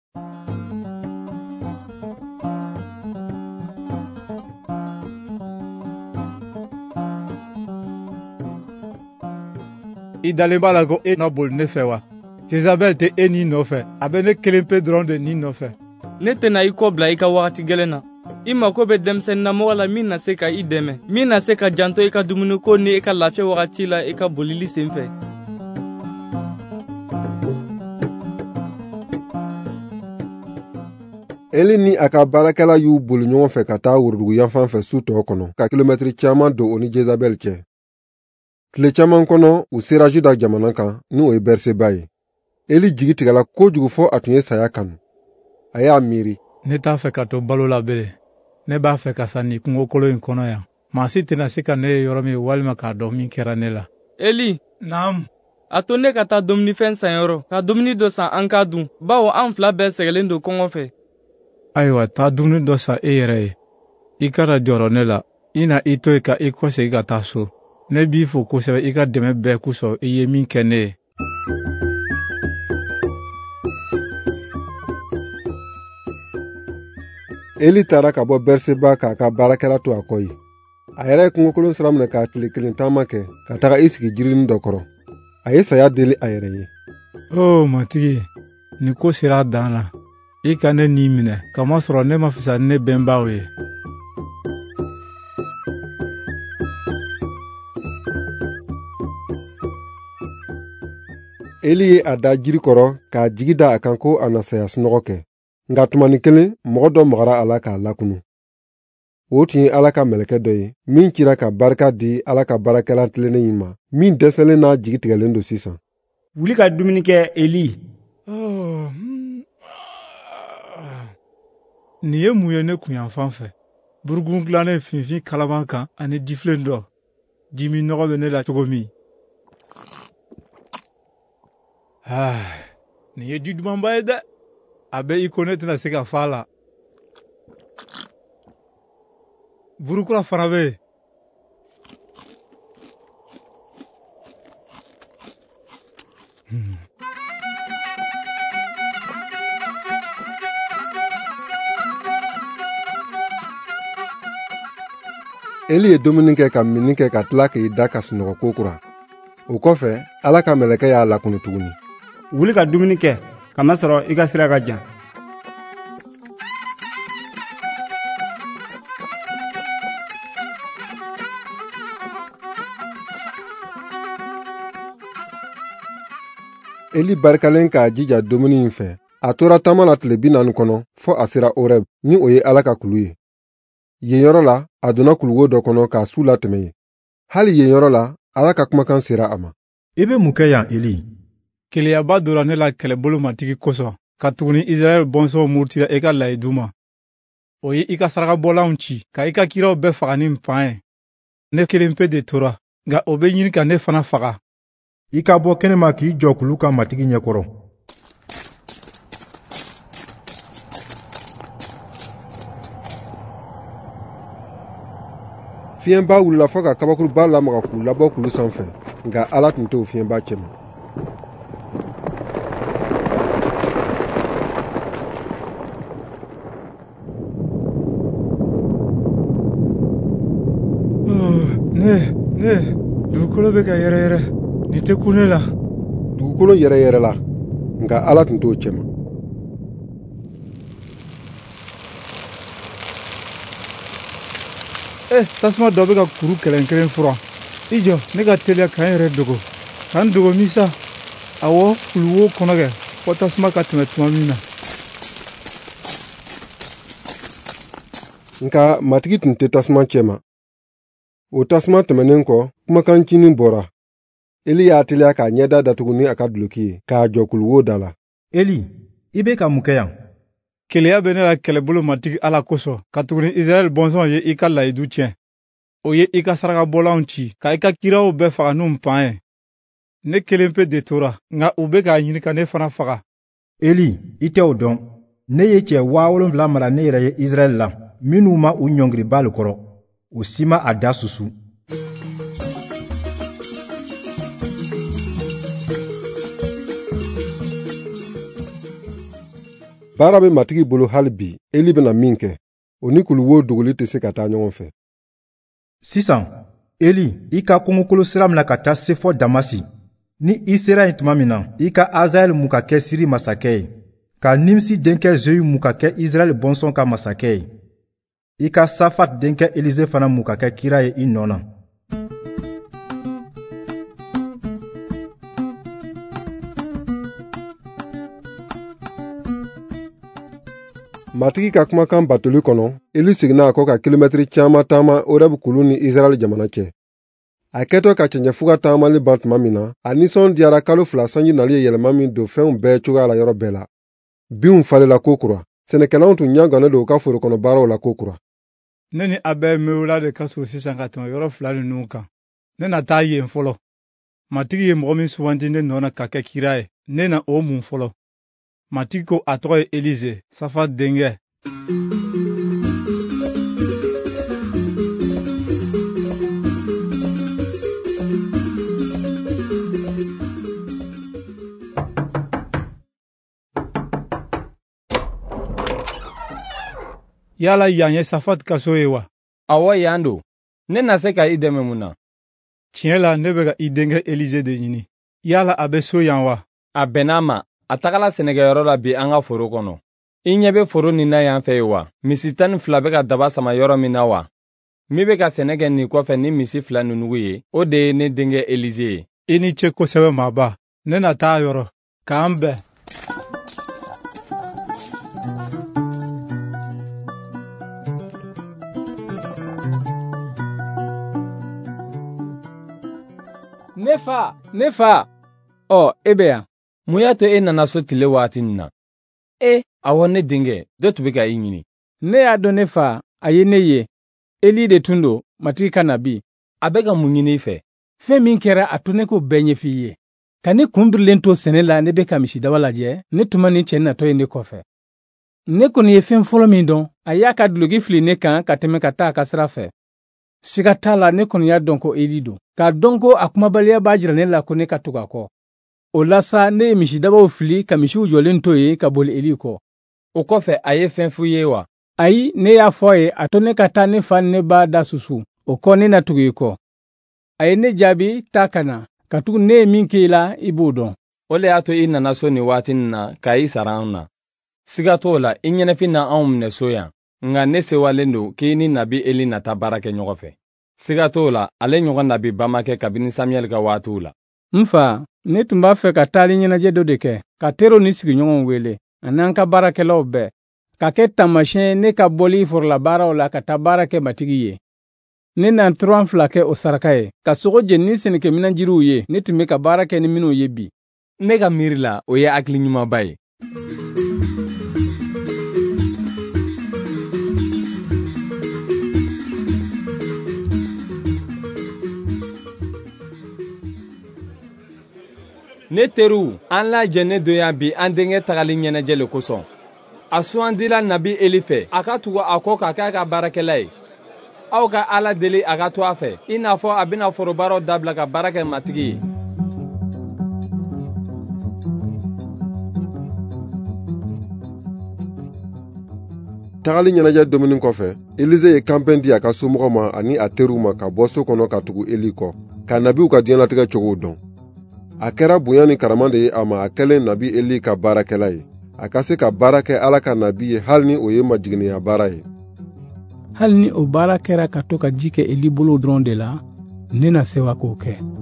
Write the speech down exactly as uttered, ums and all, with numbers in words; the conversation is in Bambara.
I dalen b'a la ko e na boli ne fɛ wa? Jezabel tɛ e n'i nɔfɛ, a bɛ ne kelen pe dɔrɔn de n'i nɔfɛ. Ne tɛna i kɔ bila i ka wagati gɛlɛn na. I mako bɛ denmisɛnninamɔgɔ la min na se ka i dɛmɛ, min na se ka janto i ka dumuniko ni i ka lafiya wagati la i ka bolili sen fɛ. Eli ni a ka baarakɛla y'u boli ɲɔgɔn fɛ ka taa worodugu yanfan fɛ su tɔw kɔnɔ ka kilomɛtiri caman don o ni Jezabel cɛ. Tile caman kɔnɔ u sera Juda jamana kan ni o ye Berseba ye. Eli jigi tigɛla kojugu fɔ a tun ye saya kanu. A y'a miiri. Ne t'a fɛ ka to balo la bere. Ne b'a fɛ ka sa nin kungokolon in kɔnɔ yan. Maa si tɛna se ka ne ye yɔrɔ min walima k'a dɔn min kɛra ne la. Eli. Naam. A to ne ka taa dumunifɛn san yɔrɔ, ka dumuni dɔ san an k'a dun, bawo an fila bɛɛ sɛgɛlen don kɔngɔ fɛ. Ayiwa, taa dumuni dɔ san e yɛrɛ ye. I kana jɔrɔ ne la. I na i to yen ka i kɔsegi ka taa so. Ne b'i fo kosɛbɛ i ka dɛmɛ bɛɛ kusɔ i ye min kɛ ne ye. Eli taara ka bɔ Berseba k'a ka baarakɛla to a kɔ ye. A yɛrɛ ye kungokolon sira minɛ k'a tile kelen taama kɛ ka taga i sigi jirinin dɔ kɔrɔ. A ye saya deli a yɛrɛ ye. Oo matigi, nin ko sera a dan na. I ka ne n'i minɛ, kamasɔrɔ ne ma fisa ne bɛnbaaw ye. Eli ye a da jiri kɔrɔ k'a jigi da a kan ko a na saya sunɔgɔ kɛ. Nka tumani kelen mɔgɔ dɔ magara a la k'a lakunu. O tun ye Ala ka mɛlɛkɛ dɔ ye min cira ka barika di Ala ka baarakɛla tilennen in ma min dɛsɛlen n'a jigi tigɛlen don sisan. Wuli ka dumuni kɛ, Eli. Oh, nin ye mun ye ne kunyanfan fɛ? Burugun dilannen finfin kalaban kan ani difilen dɔ. Dimi nɔgɔ bɛ ne la cogo min. Ah, nin ye ji dumanba ye dɛ. A bɛ i ko ne tɛna se ka fa la. Burukura fana bɛ yen. Hmm. Eli ye dumuni kɛ ka mini kɛ ka tila k'i da ka sunɔgɔ kokura. O kɔfɛ, Ala ka mɛlɛkɛ y'a lakunu tuguni. Wuli ka dumuni kɛ, kamasɔrɔ i ka sira ka jan. Eli barikalen k'a jija dumuni in fɛ. A tora taama la tile bi naani kɔnɔ fɔ a sera Oreb ni o ye Ala ka kulu ye. Yen yɔrɔ la, a donna kuluwo dɔ kɔnɔ k'a su latɛmɛ ye. Hali yen yɔrɔ la, Ala ka kumakan sera a ma. I bɛ mun kɛ yan, Eli? Keleyaba donna ne la kɛlɛbolo matigi kosɔn, ka tuguni Israɛl bɔnsɔnw murutila i ka layidu ma. O ye i ka sarakabɔlanw ci, ka i ka kiraw bɛɛ faga ni npan ye. Ne kelen pe de tora, nka o bɛ ɲini ka ne fana faga. I ka bɔ kɛnɛma k'i jɔ kulu ka matigi ɲɛkɔrɔ. Fiɲɛba wulila fɔ ka kabakuruba lamaga k'u labɔ kulu sanfɛ, nka Ala tun t'o fiɲɛba cɛ ma. Ne, ne, dugukolo bɛ ka yɛrɛyɛrɛ. Nin tɛ kun ne la. Dugukolo yɛrɛyɛrɛ la, nka Ala tun t'o cɛ ma. Eh, tasuma dɔ bɛ ka kuru kelen kelen furan. I jɔ, ne ka teliya k'an yɛrɛ dogo. K'an dogo min sa? Awɔ, kuluwo kɔnɔ kɛ, fɔ tasuma ka tɛmɛ tuma min na. Nka matigi tun tɛ tasuma cɛ ma. O tasuma tɛmɛnen kɔ, kumakancinin bɔra. Eli y'a teliya k'a ɲɛda datugu ni a ka duloki ye, k'a jɔ kuluwo da la. Eli, i bɛ ka mun kɛ yan? Keleya bɛ ne la kɛlɛbolo matigi Ala kosɔn, ka tuguni Israɛl bɔnsɔnw ye i ka layidu tiɲɛ. O ye i ka sarakabɔlanw ci, ka i ka kiraw bɛɛ faga n'u npan ye. Ne kelen pe de tora, nka u bɛ k'a ɲini ka ne fana faga. Eli, i tɛ o dɔn. Ne ye cɛ waa wolonwula mara ne yɛrɛ ye Israɛl la, minnu ma u ɲɔngiri Baali kɔrɔ. O si ma a da susu. baara bɛ matigi bolo hali bi Eli bɛna min kɛ o ni kuluwo dogoli tɛ se ka taa ɲɔgɔn fɛ. Sisan Eli i ka kɔngɔkolo sira mina ka taa se fɔ Damasi. Ni i sera yen tuma min na i ka Azael mu ka kɛ Siri masakɛ ye ka Nimsi denkɛ Zeyu mu ka kɛ Israɛl bɔnsɔn ka masakɛ ye. I ka Safat denkɛ Elize fana mu ka kɛ kira ye i nɔ na. Matigi ka kumakan batoli kɔnɔ Eli seginna a kɔ ka kilomɛtiri caaman taama Oreb kulu ni Israɛl jamana cɛ. A kɛtɔ ka cɛncɛfuga taamali ban tuma min na a nisɔndiyara kalo fila sanji nali ye yɛlɛma min don fɛnw bɛɛ cogoya la yɔrɔ bɛɛ la. Binw falela ko kura. Sɛnɛkɛlaw tun ɲagannen don u ka foro kɔnɔ baaraw la ko kura. Ne ni a bɛɛ mewula de ka surun sisan ka tɛmɛ yɔrɔ fila ninnu kan. Ne na taa yen fɔlɔ. Matigi ye mɔgɔ min suganti ne nɔ na ka kɛ kira ye. Ne na o mun fɔlɔ. Matigi ko a tɔgɔ ye Elize, Safat denkɛ. Yala yan ye Safat ka so ye wa? Awɔ yan don. Ne na se ka i dɛmɛ mun na? Tiɲɛ la ne bɛ ka i denkɛ Elize de ɲini. Yala a bɛ so yan wa? A bɛn'a ma. A tagala sɛnɛkɛyɔrɔ la bi an ka foro kɔnɔ. I ɲɛ bɛ foro nin na yan fɛ ye wa? Misi tan ni fila bɛ ka daba sama yɔrɔ min na wa? Min bɛ ka sɛnɛ kɛ nin kɔfɛ ni misi fila nunugu ye, o de ye ne denkɛ Elize ye. I ni ce kosɛbɛ maaba. Ne na taa yɔrɔ. K'an bɛn. Ne fa, ne fa. Ɔ, e bɛ yan. Mun y'a to e nana so tile waati nin na? E, awɔ ne denkɛ, dɔ tun bɛ ka i ɲini. Ne y'a dɔn ne fa, a ye ne ye. Eli de tun don, matigi ka nabi. A bɛ ka mun ɲini i fɛ? Fɛn min kɛra a to ne ko bɛɛ ɲɛf'i ye. Ka ne kunbirilen to sɛnɛ la ne bɛ ka misidaba lajɛ, ne tun ma nin cɛ natɔ ye ne kɔfɛ. Ne kɔni ye fɛn fɔlɔ min dɔn, a y'a ka duloki fili ne kan ka tɛmɛ ka taa a ka sira fɛ. Siga t'a la ne kɔni y'a dɔn ko Eli don. K'a dɔn ko a kumabaliya b'a jira ne la ko ne ka tugu a kɔ. O la sa ne ye misidabaw fili ka misiw jɔlen to yen ka boli Eli kɔ. O kɔfɛ a ye fɛn f'u ye wa? Ayi, ne y'a fɔ a ye a to ne ka taa ne fa ni ne ba da susu. O kɔ ne na tugu i kɔ. A ye ne jaabi taa ka na. Ka tugu ne ye min kɛ i la i b'o dɔn. O le y'a to i nana so nin waati nin na ka i sara an na. Siga t'o la i ɲɛnɛfin na anw minɛ so yan. Nka ne sewalen don k'i ni nabi Eli nata baara kɛ ɲɔgɔn fɛ. Siga t'o la ale ɲɔgɔn nabi ba ma kɛ kabini Samuyɛli ka waatiw la. N fa, ne tun b'a fɛ ka taali ɲɛnajɛ dɔ de kɛ, ka teriw ni sigiɲɔgɔnw wele, an'an ka baarakɛlaw bɛɛ, ka kɛ taamasiyɛn ne ka bɔli forolabaaraw la ka taa baara kɛ matigi ye. Ne na turan fila kɛ o saraka ye, ka sogo jeni ni sɛnɛkɛminɛnjiriw ye, ne tun bɛ ka baara kɛ ni minnu ye bi. Ne ka miiri la o ye hakili ɲumanba ye. Ne teriw, an lajɛ ne don yan bi an denkɛ tagali ɲɛnajɛ le kosɔn. A sugandila nabi Eli fɛ, a ka tugu a kɔ k'a kɛ a ka baarakɛla ye. Aw ka Ala deli a ka to a fɛ, i n'a fɔ a bɛna forobaaraw dabila ka baara kɛ matigi ye. Tagali ɲɛnajɛ domini kɔfɛ Elize ye kanpɛn di a ka somɔgɔw ma ani a teriw ma ka bɔ so kɔnɔ ka tugu Eli kɔ, ka nabiw ka diɲɛlatigɛ cogow dɔn. A kɛra bonya ni karama de ye a ma a kɛlen nabi Eli ka baarakɛla ye. A ka se ka baara kɛ Ala ka nabi ye hali ni o ye majiginiya baara ye. Hali ni o baara kɛra ka to ka ji kɛ Eli bolo dɔrɔn de la, ne na sewa k'o kɛ.